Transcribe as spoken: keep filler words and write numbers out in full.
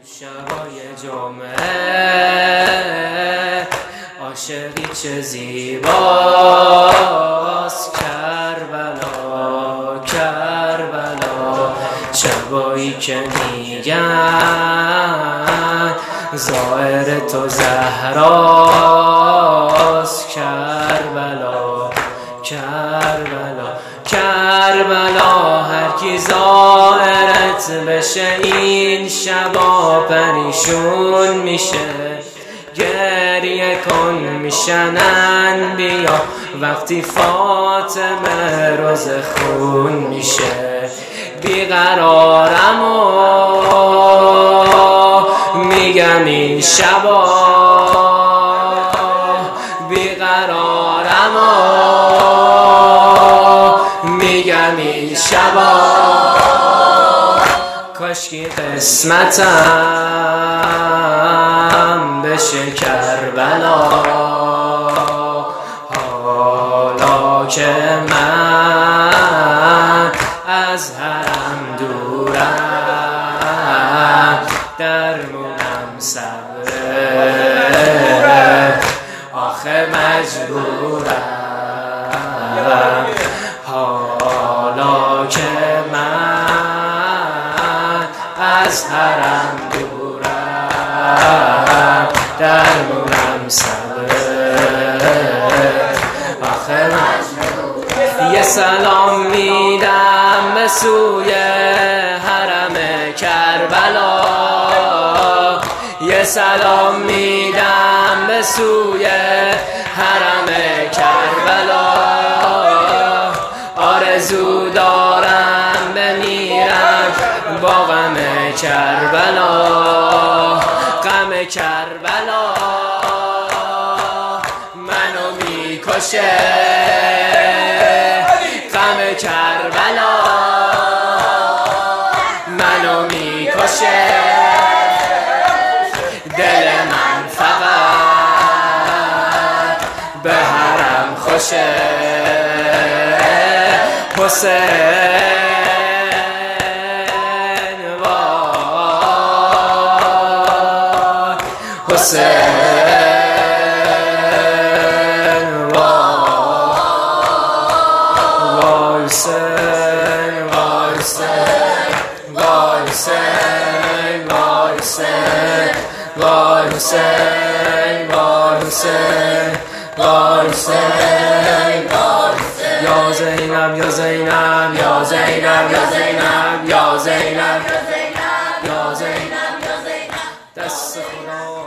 شبای جمعه عاشقی چه زیباست، کربلا کربلا. شبایی که میگن ظاهر تو زهراست، کربلا کربلا کربلا. هر کی ظاهرت بشه این شبا پریشون میشه. گریه کن میشنن بیا وقتی فاطمه روز خون میشه. بیقرارم و میگم این شبا، بیقرارم و میگم این شبا. کاشکی قسمتم بشه کربلا، حالا که من از حرم دورم، درمونم صبره آخه مجبورم. حالا که من از حرم دورم، درمونم صبره آخه مجبورم. یه سلام میدم به سوی حرم کربلا، یه سلام میدم به سوی حرم کربلا. آرزو دارم بمیرم با غم کربلا، غم کربلا منو میکشه. غم کربلا منو میکشه. دل من فقط به حرم خوشه. حسین وای حسین وای حسین وای حسین وای حسین وای حسین وای حسین وای حسین وای حسین. یا زینب یا زینب یا زینب یا زینب یا زینب یا زینب دست خدا